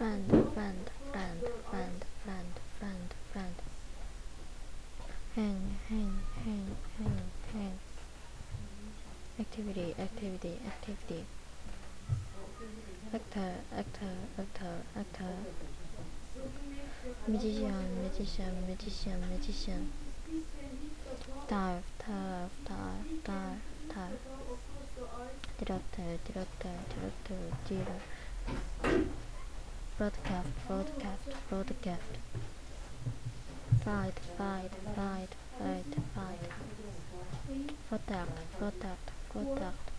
friend, friend, friend, friend, friend, friend. Hang, hang, hang, hang, hang. Activity, activity, activity. Actor, actor, actor, actor. Magician, magician, magician, magician. Dive, dive, dive, dive, dive. Director, director, director, dealer. Broadcast, broadcast, broadcast. Fight, fight, fight, fight, fight. Protect, protect, protect.